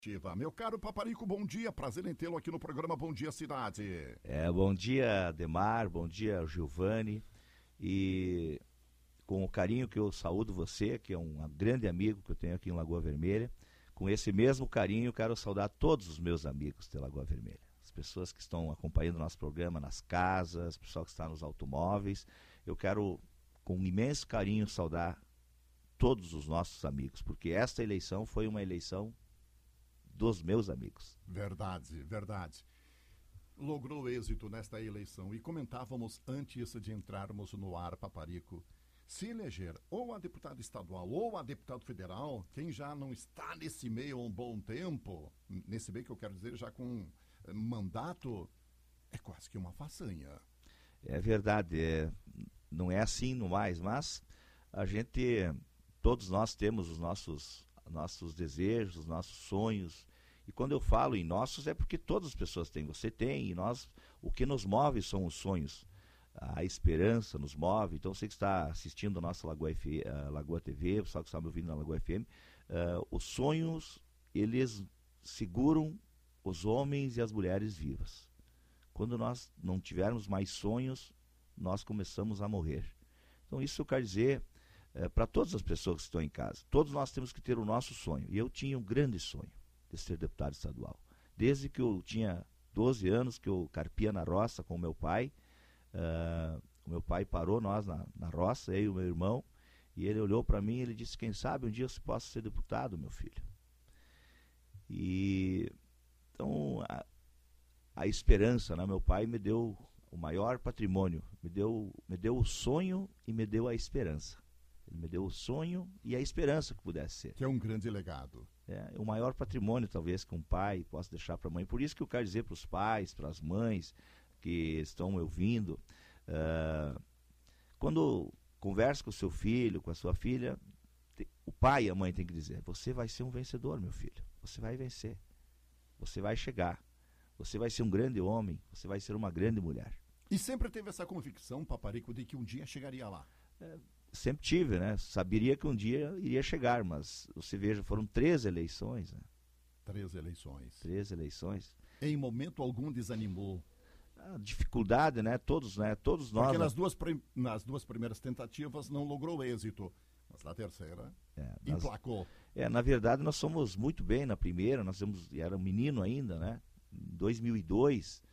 Meu caro Paparico, bom dia, prazer em tê-lo aqui no programa Bom Dia Cidade. Bom dia, Ademar, bom dia, Giovanni, e com o carinho que eu saúdo você, que é um grande amigo que eu tenho aqui em Lagoa Vermelha, com esse mesmo carinho quero saudar todos os meus amigos de Lagoa Vermelha, as pessoas que estão acompanhando o nosso programa nas casas, o pessoal que está nos automóveis. Eu quero com um imenso carinho saudar todos os nossos amigos, porque esta eleição foi uma eleição dos meus amigos. Verdade, verdade. Logrou êxito nesta eleição e comentávamos antes de entrarmos no ar, Paparico, se eleger ou a deputado estadual ou a deputado federal, quem já não está nesse meio há um bom tempo, nesse meio que eu quero dizer já com mandato, é quase que uma façanha. É verdade, não é assim no mais, mas a gente, todos nós temos os nossos desejos, os nossos sonhos. E quando eu falo em nossos é porque todas as pessoas têm, você tem, e nós, o que nos move são os sonhos. A esperança nos move. Então você que está assistindo a nossa Lagoa TV, o pessoal que está me ouvindo na Lagoa FM, os sonhos, eles seguram os homens e as mulheres vivas. Quando nós não tivermos mais sonhos, nós começamos a morrer. Então isso eu quero dizer para todas as pessoas que estão em casa. Todos nós temos que ter o nosso sonho. E eu tinha um grande sonho de ser deputado estadual. Desde que eu tinha 12 anos, que eu carpia na roça com o meu pai. O meu pai parou nós na roça, eu e o meu irmão, e ele olhou para mim e ele disse: quem sabe um dia você possa ser deputado, meu filho. E então a esperança, né? Meu pai me deu o maior patrimônio, me deu o sonho e me deu a esperança. Ele me deu o sonho e a esperança que pudesse ser. Que é um grande legado. É o maior patrimônio, talvez, que um pai possa deixar para a mãe. Por isso que eu quero dizer para os pais, para as mães que estão me ouvindo, quando conversa com o seu filho, com a sua filha, o pai e a mãe tem que dizer: você vai ser um vencedor, meu filho. Você vai vencer. Você vai chegar. Você vai ser um grande homem. Você vai ser uma grande mulher. E sempre teve essa convicção, Paparico, de que um dia chegaria lá? Sempre tive, né? Saberia que um dia iria chegar, mas você veja, foram 3 eleições, né? 3 eleições. 3 eleições. Em momento algum desanimou? A dificuldade, né? Todos nós. Porque nas duas primeiras tentativas não logrou êxito, mas na terceira emplacou. Na verdade, nós somos muito bem na primeira, era um menino ainda, né? Em 2002,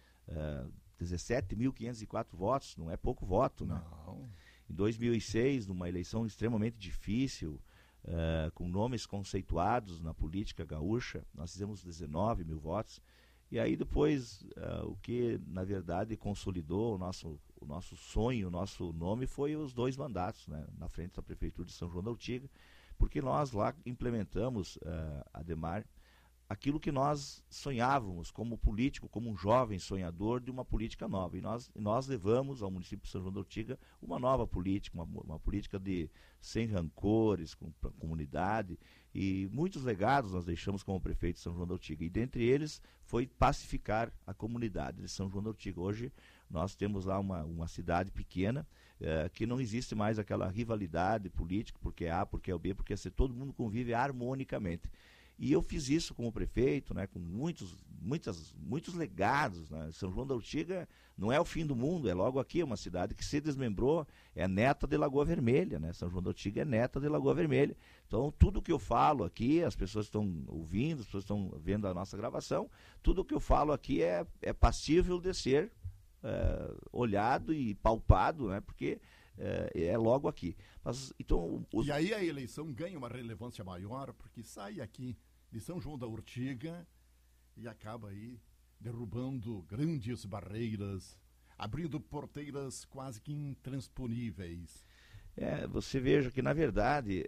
17.504 votos, não é pouco voto, né? Não. Em 2006, numa eleição extremamente difícil, com nomes conceituados na política gaúcha, nós fizemos 19 mil votos. E aí depois, o que na verdade consolidou o nosso sonho, o nosso nome, foi os 2 mandatos, né, na frente da Prefeitura de São João da Ortiga, porque nós lá implementamos, Ademar, aquilo que nós sonhávamos como político, como um jovem sonhador de uma política nova. E nós levamos ao município de São João da Ortiga uma nova política, uma política sem rancores, com a comunidade, e muitos legados nós deixamos como prefeito de São João da Ortiga. E dentre eles foi pacificar a comunidade de São João da Ortiga. Hoje nós temos lá uma cidade pequena, que não existe mais aquela rivalidade política, porque é A, porque é o B, porque é C, todo mundo convive harmonicamente. E eu fiz isso como prefeito, né, com muitos legados, né? São João da Ortiga não é o fim do mundo, é logo aqui, é uma cidade que se desmembrou, é neta de Lagoa Vermelha, né? São João da Ortiga é neta de Lagoa Vermelha. Então, tudo que eu falo aqui, as pessoas estão ouvindo, as pessoas estão vendo a nossa gravação, tudo que eu falo aqui é passível de ser olhado e palpado, né? Porque é logo aqui. Mas, então, E aí a eleição ganha uma relevância maior, porque sai aqui de São João da Ortiga e acaba aí derrubando grandes barreiras, abrindo porteiras quase que intransponíveis. Você veja que, na verdade,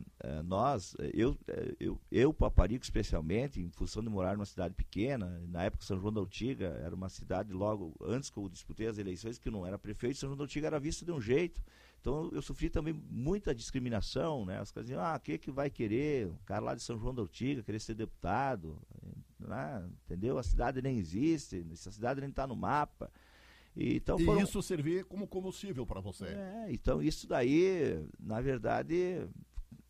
eu, Paparico, especialmente, em função de morar numa cidade pequena, na época São João da Ortiga era uma cidade, logo antes que eu disputei as eleições, que eu não era prefeito, São João da Ortiga era visto de um jeito. Então eu sofri também muita discriminação, né? Os caras diziam: que vai querer um cara lá de São João da Ortiga, querer ser deputado, entendeu? A cidade nem existe, essa cidade nem está no mapa. Então, isso servir como combustível para você. Então isso daí, na verdade,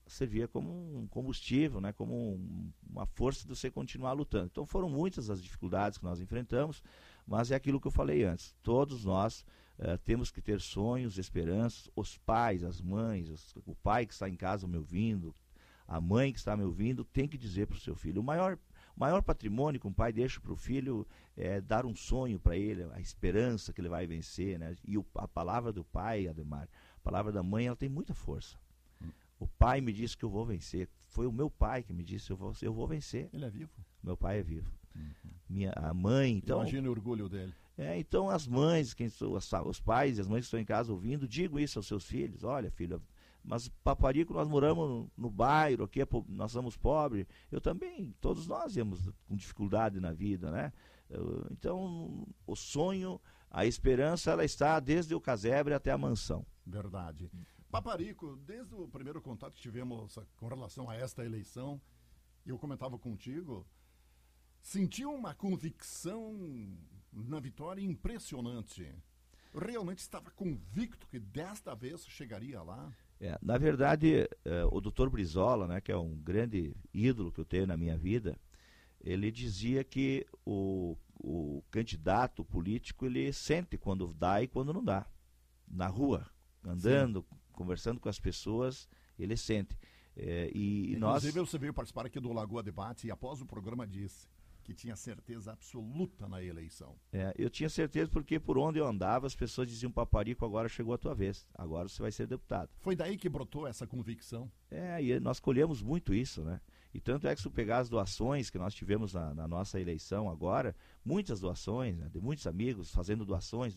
servia como um combustível, né, como uma força de você continuar lutando. Então foram muitas as dificuldades que nós enfrentamos, mas é aquilo que eu falei antes, todos nós temos que ter sonhos, esperanças, os pais, as mães, o pai que está em casa me ouvindo, a mãe que está me ouvindo, tem que dizer para o seu filho, o maior patrimônio que um pai deixa para o filho é dar um sonho para ele, a esperança que ele vai vencer, né? E a palavra do pai, Ademar, a palavra da mãe, ela tem muita força. O pai me disse que eu vou vencer. Foi o meu pai que me disse eu vou vencer. Ele é vivo? Meu pai é vivo. A mãe, então... Imagina o orgulho dele. Então as mães, os pais e as mães que estão em casa ouvindo, digam isso aos seus filhos. Olha, filho, mas Paparico, nós moramos no bairro, aqui nós somos pobres. Eu também, todos nós íamos com dificuldade na vida, né? Então, o sonho, a esperança, ela está desde o casebre até a mansão. Verdade. Paparico, desde o primeiro contato que tivemos com relação a esta eleição, eu comentava contigo, senti uma convicção na vitória impressionante. Realmente estava convicto que desta vez chegaria lá? Na verdade, o Dr. Brizola, né, que é um grande ídolo que eu tenho na minha vida, ele dizia que o candidato político, ele sente quando dá e quando não dá. Na rua, andando, sim, conversando com as pessoas, ele sente. Inclusive, você veio participar aqui do Lagoa Debate e após o programa disse que tinha certeza absoluta na eleição. Eu tinha certeza porque por onde eu andava as pessoas diziam, Paparico, agora chegou a tua vez, agora você vai ser deputado. Foi daí que brotou essa convicção? E nós colhemos muito isso, né? E tanto é que se tu pegar as doações que nós tivemos na nossa eleição agora, muitas doações, né, de muitos amigos fazendo doações.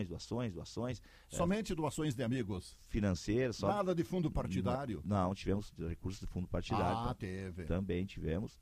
Somente doações de amigos? Financeiras. Nada de fundo partidário? Não, tivemos recursos de fundo partidário. Teve. Também tivemos.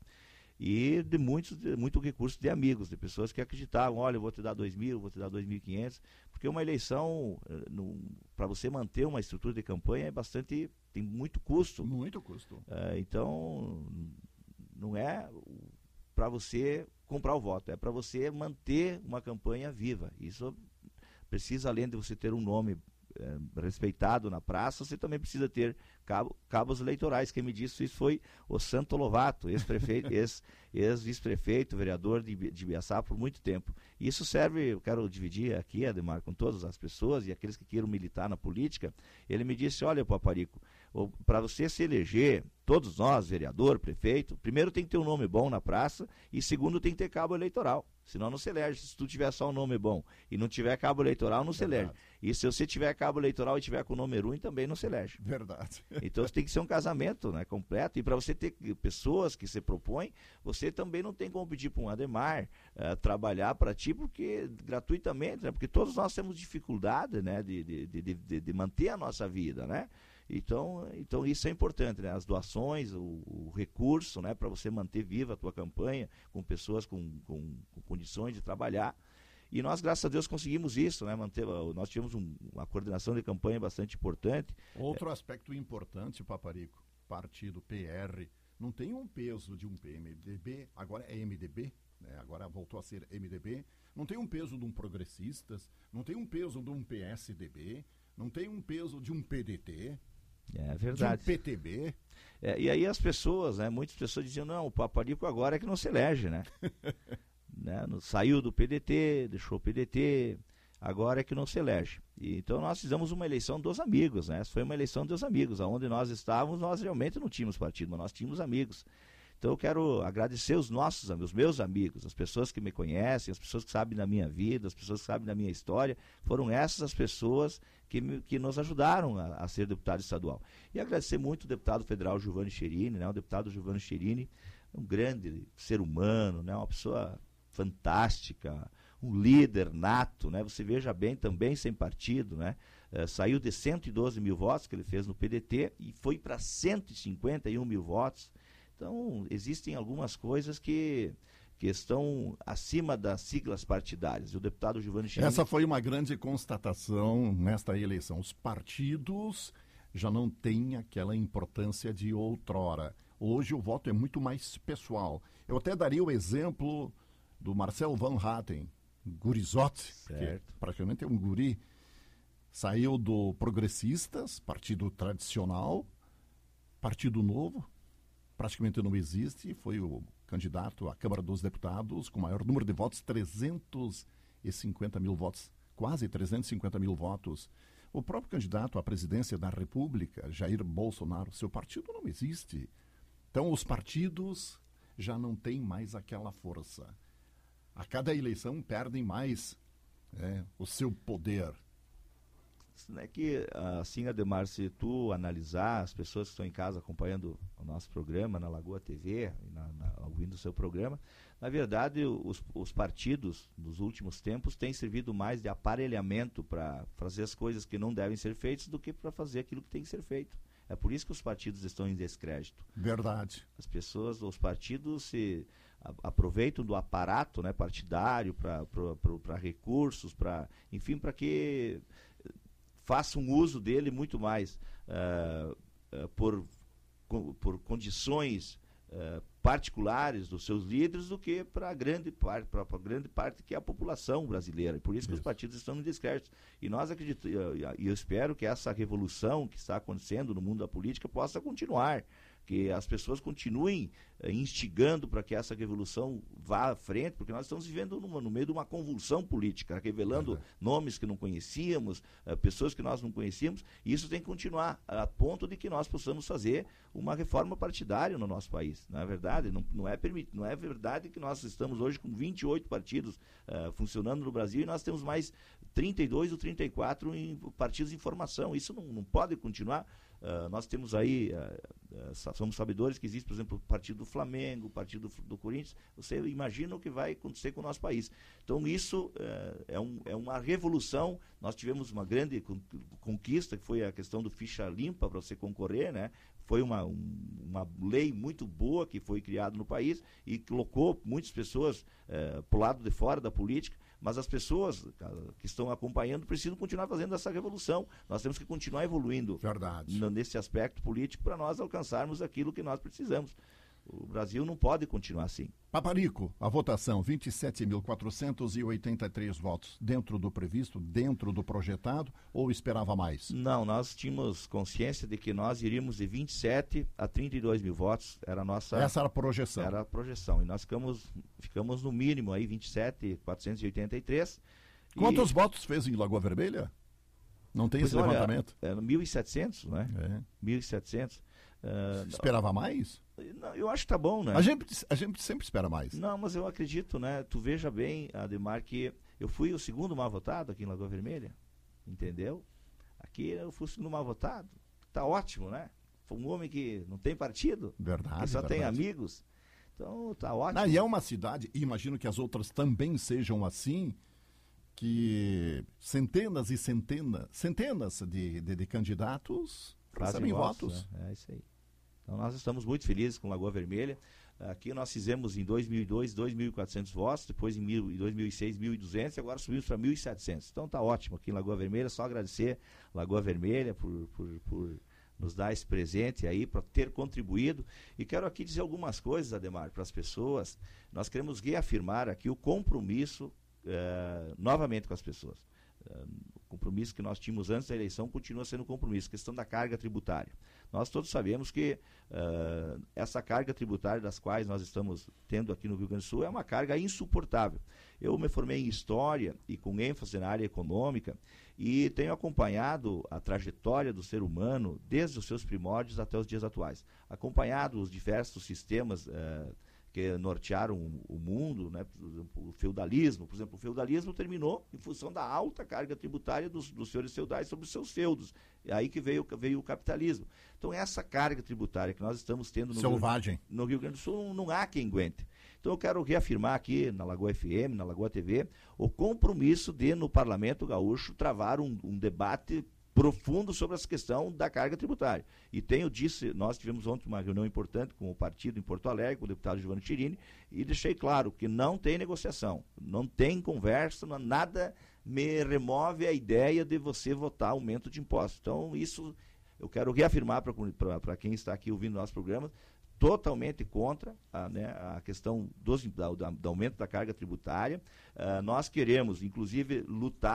E de muito recurso de amigos, de pessoas que acreditavam, olha, eu vou te dar 2.000, vou te dar 2.500, porque uma eleição, para você manter uma estrutura de campanha, tem muito custo. Muito custo. Então, não é para você comprar o voto, é para você manter uma campanha viva. Isso precisa, além de você ter um nome respeitado na praça, você também precisa ter cabos eleitorais. Quem me disse isso foi o Santo Lovato, ex-prefeito, ex-vice-prefeito, vereador de Ibiaçá por muito tempo. E isso serve, eu quero dividir aqui, Ademar, com todas as pessoas e aqueles que queiram militar na política. Ele me disse, olha, Paparico, para você se eleger, todos nós, vereador, prefeito, primeiro tem que ter um nome bom na praça e segundo tem que ter cabo eleitoral. Senão não se elege. Se tu tiver só um nome bom e não tiver cabo eleitoral, não se elege. E se você tiver cabo eleitoral e tiver com o nome ruim, também não se elege. Verdade. Então tem que ser um casamento, né, completo. E para você ter pessoas que se propõem, você também não tem como pedir para um Ademar trabalhar para ti, porque gratuitamente, né, porque todos nós temos dificuldade, né, de manter a nossa vida, né? Então isso é importante, né? As doações, o recurso, né, para você manter viva a tua campanha com pessoas com condições de trabalhar. E nós, graças a Deus, conseguimos isso, né? Nós tivemos uma coordenação de campanha bastante importante. Outro aspecto importante, Paparico, partido PR, não tem um peso de um PMDB, agora é MDB, né? Agora voltou a ser MDB, não tem um peso de um Progressistas, não tem um peso de um PSDB, não tem um peso de um PDT, é verdade, de um PTB. E aí as pessoas, né, muitas pessoas diziam, não, o Paparico agora é que não se elege, né? Né? Saiu do PDT, deixou o PDT, agora é que não se elege. Então nós fizemos uma eleição dos amigos, né? Essa foi uma eleição dos amigos, onde nós estávamos, nós realmente não tínhamos partido, mas nós tínhamos amigos. Então eu quero agradecer os meus amigos, as pessoas que me conhecem, as pessoas que sabem da minha vida, as pessoas que sabem da minha história, foram essas as pessoas que nos ajudaram a ser deputado estadual. E agradecer muito o deputado federal Giovanni Cherini, né? O deputado Giovanni Cherini, um grande ser humano, né? Uma pessoa fantástica, um líder nato, né? Você veja bem, também sem partido, né? Saiu de 112 mil votos que ele fez no PDT e foi para 151 mil votos. Então, existem algumas coisas que estão acima das siglas partidárias. O deputado Giovanni Cherini... Essa foi uma grande constatação nesta eleição. Os partidos já não têm aquela importância de outrora. Hoje o voto é muito mais pessoal. Eu até daria o exemplo do Marcel Van Hatten, gurizote, que praticamente é um guri, saiu do Progressistas, partido tradicional, Partido Novo praticamente não existe, foi o candidato à Câmara dos Deputados com maior número de votos, 350 mil votos, quase 350 mil votos. O próprio candidato à presidência da República, Jair Bolsonaro, seu partido não existe. Então, os partidos já não têm mais aquela força. A cada eleição perdem mais o seu poder. É que, assim, Ademar, se tu analisar as pessoas que estão em casa acompanhando o nosso programa na Lagoa TV, ouvindo o seu programa, na verdade, os partidos, nos últimos tempos, têm servido mais de aparelhamento para fazer as coisas que não devem ser feitas do que para fazer aquilo que tem que ser feito. É por isso que os partidos estão em descrédito. Verdade. Os partidos se aproveitam do aparato, né, partidário para recursos, enfim, para que façam uso dele muito mais por condições particulares dos seus líderes do que para a grande parte que é a população brasileira. E por isso que os partidos estão em descrédito. E nós acreditamos, e eu espero que essa revolução que está acontecendo no mundo da política possa continuar, que as pessoas continuem instigando para que essa revolução vá à frente, porque nós estamos vivendo no meio de uma convulsão política, revelando nomes que não conhecíamos, pessoas que nós não conhecíamos, e isso tem que continuar, a ponto de que nós possamos fazer uma reforma partidária no nosso país. Não é verdade? Não é verdade que nós estamos hoje com 28 partidos funcionando no Brasil e nós temos mais 32 ou 34 partidos em formação. Isso não pode continuar. Nós temos aí, somos sabedores que existe, por exemplo, o Partido do Flamengo, o Partido do Corinthians. Você imagina o que vai acontecer com o nosso país. Então isso é uma revolução. Nós tivemos uma grande conquista, que foi a questão do ficha limpa para você concorrer, né? Foi uma lei muito boa que foi criada no país e colocou muitas pessoas para o lado de fora da política. Mas as pessoas que estão acompanhando precisam continuar fazendo essa revolução. Nós temos que continuar evoluindo nesse aspecto político para nós alcançarmos aquilo que nós precisamos. O Brasil não pode continuar assim. Paparico, a votação, 27.483 votos. Dentro do previsto, dentro do projetado, ou esperava mais? Não, nós tínhamos consciência de que nós iríamos de 27 a 32 mil votos. Essa era a projeção. Era a projeção. E nós ficamos no mínimo aí, 27.483. Quantos votos fez em Lagoa Vermelha? Não tem esse levantamento? Era 1.700, né? 1.700. Esperava mais? Não, eu acho que tá bom, né? A gente sempre espera mais. Não, mas eu acredito, né? Tu veja bem, Ademar, que eu fui o segundo mal votado aqui em Lagoa Vermelha, entendeu? Aqui eu fui o segundo mal votado. Tá ótimo, né? Foi um homem que não tem partido, verdade, que só tem amigos. Então tá ótimo. E é uma cidade, e imagino que as outras também sejam assim, que centenas e centenas de candidatos recebem votos. Né? É isso aí. Então nós estamos muito felizes com Lagoa Vermelha. Aqui nós fizemos em 2002 2.400 votos, depois em 2006 1.200 e agora subimos para 1.700. Então tá ótimo aqui em Lagoa Vermelha. Só agradecer Lagoa Vermelha por nos dar esse presente aí, para ter contribuído. E quero aqui dizer algumas coisas, Ademar, para as pessoas. Nós queremos reafirmar aqui o compromisso novamente com as pessoas. O compromisso que nós tínhamos antes da eleição continua sendo um compromisso, questão da carga tributária. Nós todos sabemos que essa carga tributária das quais nós estamos tendo aqui no Rio Grande do Sul é uma carga insuportável. Eu me formei em História e com ênfase na área econômica e tenho acompanhado a trajetória do ser humano desde os seus primórdios até os dias atuais. Acompanhado os diversos sistemas que nortearam o mundo, né? O feudalismo, por exemplo, o feudalismo terminou em função da alta carga tributária dos senhores feudais sobre os seus feudos. É aí que veio o capitalismo. Então essa carga tributária que nós estamos tendo no Rio Grande do Sul não há quem aguente. Então eu quero reafirmar aqui na Lagoa FM, na Lagoa TV, o compromisso de no Parlamento Gaúcho travar um debate profundo sobre essa questão da carga tributária. E nós tivemos ontem uma reunião importante com o partido em Porto Alegre, com o deputado Giovanni Chirini, e deixei claro que não tem negociação, não tem conversa, nada me remove a ideia de você votar aumento de impostos. Então, isso eu quero reafirmar para quem está aqui ouvindo nosso programa, totalmente contra a questão do aumento da carga tributária. Nós queremos, inclusive, lutar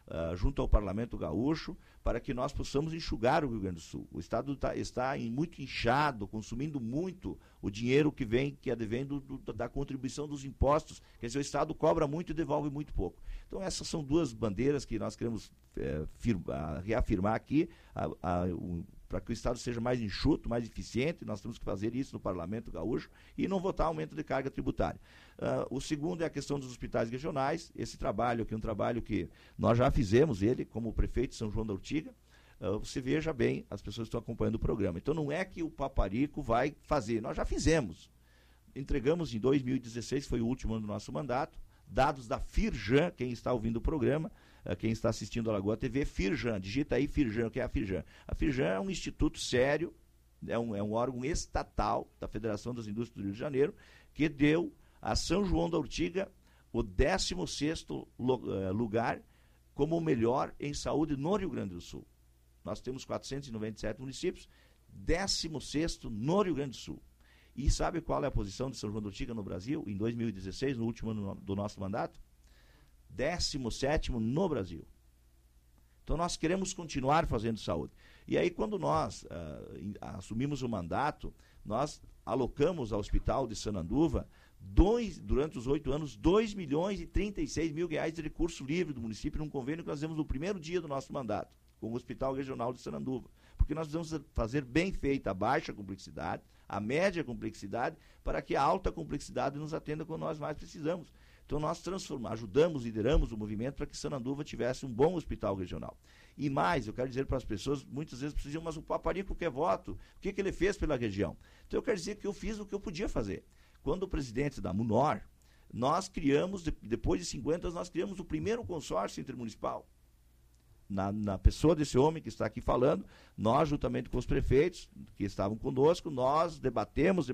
junto ao Parlamento Gaúcho, para que nós possamos enxugar o Rio Grande do Sul. O Estado está muito inchado, consumindo muito o dinheiro que advém da contribuição dos impostos. Quer dizer, o Estado cobra muito e devolve muito pouco. Então, essas são duas bandeiras que nós queremos reafirmar aqui, para que o Estado seja mais enxuto, mais eficiente. Nós temos que fazer isso no Parlamento Gaúcho e não votar aumento de carga tributária. O segundo é a questão dos hospitais regionais. Esse trabalho aqui é um trabalho que nós já fizemos, ele, como prefeito de São João da Ortiga. Você veja bem, as pessoas estão acompanhando o programa. Então, não é que o Paparico vai fazer, nós já fizemos. Entregamos em 2016, foi o último ano do nosso mandato, dados da Firjan, quem está ouvindo o programa, quem está assistindo a Lagoa TV, Firjan, digita aí Firjan, o que é a Firjan? A Firjan é um instituto sério, é um órgão estatal da Federação das Indústrias do Rio de Janeiro, que deu a São João da Ortiga o 16º lugar como o melhor em saúde no Rio Grande do Sul. Nós temos 497 municípios, 16º no Rio Grande do Sul. E sabe qual é a posição de São João da Ortiga no Brasil, em 2016, no último ano do nosso mandato? 17º no Brasil. Então, nós queremos continuar fazendo saúde. E aí, quando nós assumimos o mandato, nós alocamos ao Hospital de Sananduva, durante os 8 anos, 2 milhões e 36 mil reais de recurso livre do município, num convênio que nós fizemos no primeiro dia do nosso mandato, com o Hospital Regional de Sananduva. Porque nós precisamos fazer bem feita a baixa complexidade, a média complexidade, para que a alta complexidade nos atenda quando nós mais precisamos. Então, nós ajudamos, lideramos o movimento para que Sananduva tivesse um bom hospital regional. E mais, eu quero dizer para as pessoas, muitas vezes precisam, mas o Paparico quer voto, o que ele fez pela região? Então, eu quero dizer que eu fiz o que eu podia fazer. Quando o presidente da MUNOR, nós criamos, depois de 50 anos, nós criamos o primeiro consórcio intermunicipal. Na pessoa desse homem que está aqui falando, nós, juntamente com os prefeitos que estavam conosco, nós debatemos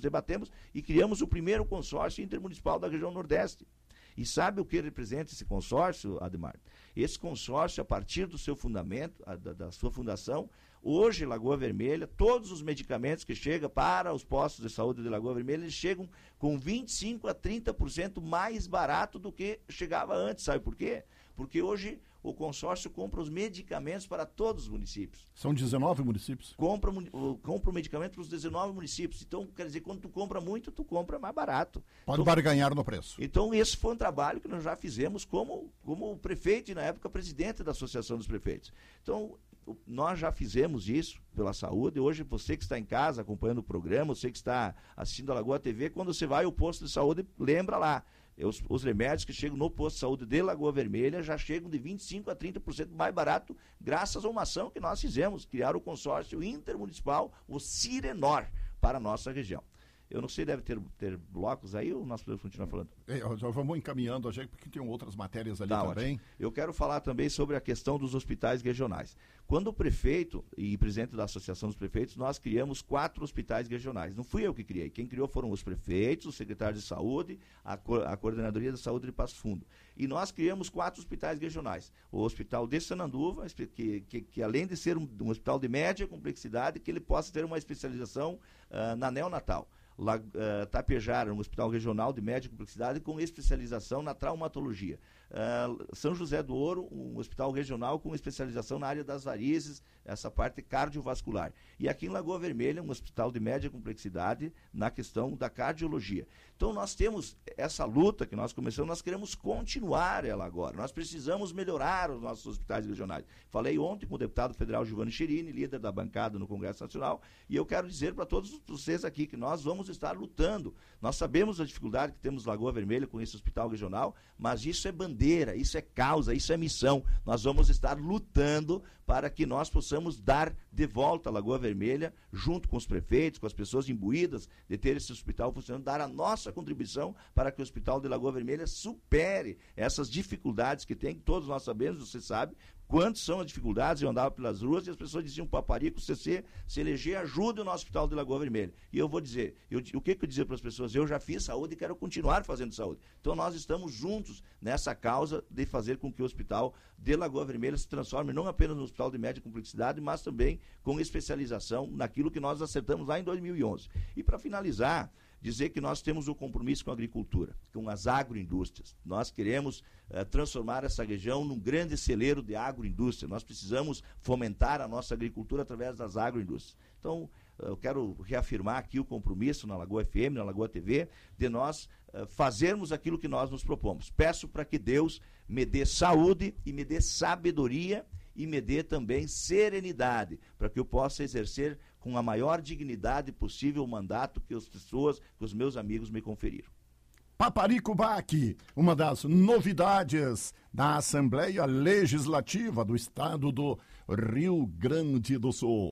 e criamos o primeiro consórcio intermunicipal da região Nordeste. E sabe o que representa esse consórcio, Ademar? Esse consórcio, a partir do seu fundamento, da sua fundação, hoje, Lagoa Vermelha, todos os medicamentos que chegam para os postos de saúde de Lagoa Vermelha, eles chegam com 25% a 30% mais barato do que chegava antes. Sabe por quê? Porque hoje o consórcio compra os medicamentos para todos os municípios. São 19 municípios? Compra o medicamento para os 19 municípios. Então, quer dizer, quando tu compra muito, tu compra mais barato. Pode barganhar no preço. Então, esse foi um trabalho que nós já fizemos como prefeito e, na época, presidente da Associação dos Prefeitos. Então, nós já fizemos isso pela saúde. Hoje, você que está em casa acompanhando o programa, você que está assistindo a Lagoa TV, quando você vai ao posto de saúde, lembra lá. Os remédios que chegam no posto de saúde de Lagoa Vermelha já chegam de 25% a 30% mais barato, graças a uma ação que nós fizemos, criar o consórcio intermunicipal, o Cirenor, para a nossa região. Eu não sei, deve ter blocos aí ou nós podemos continuar falando? Já vamos encaminhando a gente, porque tem outras matérias ali também. Ótimo. Eu quero falar também sobre a questão dos hospitais regionais. Quando o prefeito e presidente da Associação dos Prefeitos, nós criamos 4 hospitais regionais. Não fui eu que criei. Quem criou foram os prefeitos, o secretário de saúde, a Coordenadoria da Saúde de Passo Fundo. E nós criamos 4 hospitais regionais. O Hospital de Sananduva, que além de ser um hospital de média complexidade, que ele possa ter uma especialização na neonatal. Tapejara, um hospital regional de média complexidade com especialização na traumatologia. São José do Ouro, um hospital regional com especialização na área das varizes, essa parte cardiovascular. E aqui em Lagoa Vermelha, um hospital de média complexidade na questão da cardiologia. Então, nós temos essa luta que nós começamos, nós queremos continuar ela agora. Nós precisamos melhorar os nossos hospitais regionais. Falei ontem com o deputado federal Giovanni Cherini, líder da bancada no Congresso Nacional, e eu quero dizer para todos vocês aqui que nós vamos estar lutando. Nós sabemos a dificuldade que temos em Lagoa Vermelha com esse hospital regional, mas isso é bandeira, isso é causa, isso é missão. Nós vamos estar lutando para que nós possamos dar de volta a Lagoa Vermelha, junto com os prefeitos, com as pessoas imbuídas de ter esse hospital funcionando, dar a nossa contribuição para que o Hospital de Lagoa Vermelha supere essas dificuldades que tem, que todos nós sabemos, você sabe, quantas são as dificuldades. Eu andava pelas ruas e as pessoas diziam: Paparico, CC, se eleger, ajude o nosso Hospital de Lagoa Vermelha. E eu vou dizer, o que eu dizer para as pessoas? Eu já fiz saúde e quero continuar fazendo saúde. Então nós estamos juntos nessa causa de fazer com que o Hospital de Lagoa Vermelha se transforme não apenas no hospital de média complexidade, mas também com especialização naquilo que nós acertamos lá em 2011. E para finalizar, dizer que nós temos um compromisso com a agricultura, com as agroindústrias. Nós queremos transformar essa região num grande celeiro de agroindústria. Nós precisamos fomentar a nossa agricultura através das agroindústrias. Então, eu quero reafirmar aqui o compromisso na Lagoa FM, na Lagoa TV, de nós fazermos aquilo que nós nos propomos. Peço para que Deus me dê saúde e me dê sabedoria e me dê também serenidade, para que eu possa exercer com a maior dignidade possível o mandato que as pessoas, que os meus amigos me conferiram. Paparico Bac, uma das novidades da Assembleia Legislativa do Estado do Rio Grande do Sul.